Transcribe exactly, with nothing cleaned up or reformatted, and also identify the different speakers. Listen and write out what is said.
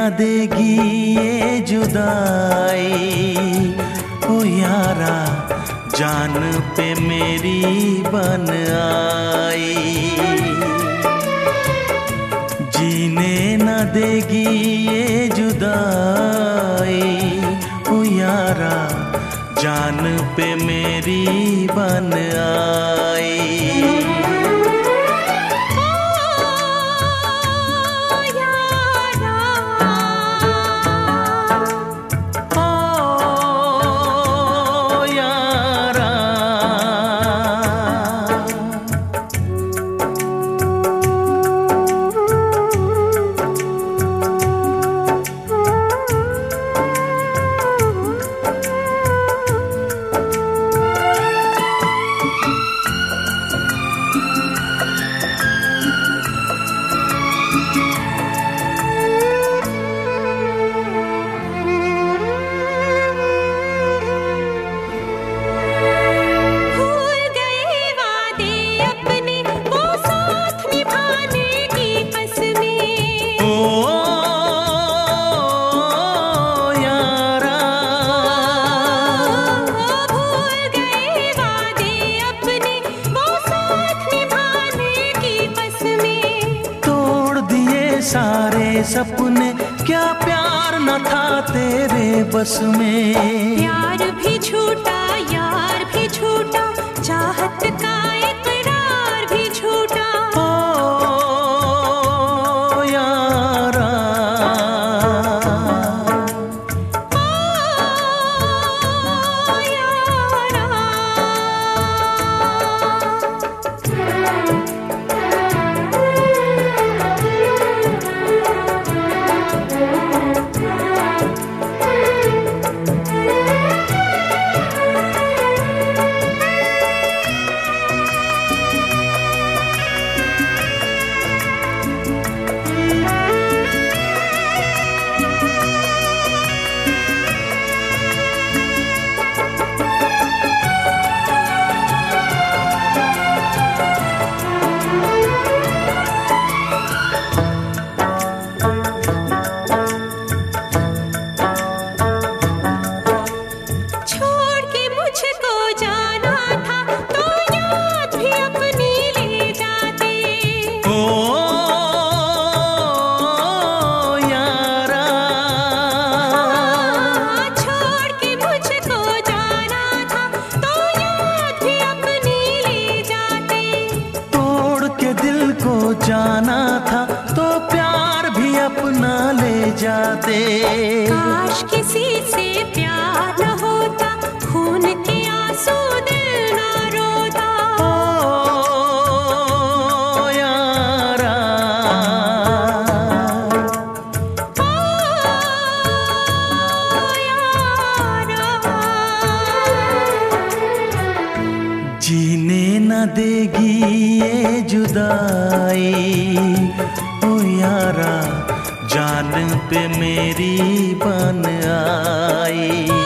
Speaker 1: देगी ये जुदाई, ओ यारा जान पे मेरी बन आई। जीने न देगी ये जुदाई, ओ यारा जान पे मेरी बन आई। सारे सपने क्या प्यार न था तेरे बस में।
Speaker 2: प्यार भी झूठा यार भी झूठा, चाहत का इकरार भी झूठा।
Speaker 1: ओ यारा
Speaker 2: ओ यारा
Speaker 1: जाना था तो प्यार भी अपना ले जाते।
Speaker 2: काश किसी से प्यार न होता, खून के आंसू दिल न रोता।
Speaker 1: ओ यारा
Speaker 2: ओ यारा
Speaker 1: जीने न देगी ये जुदाई, ओ यारा जान पे मेरी बन आई।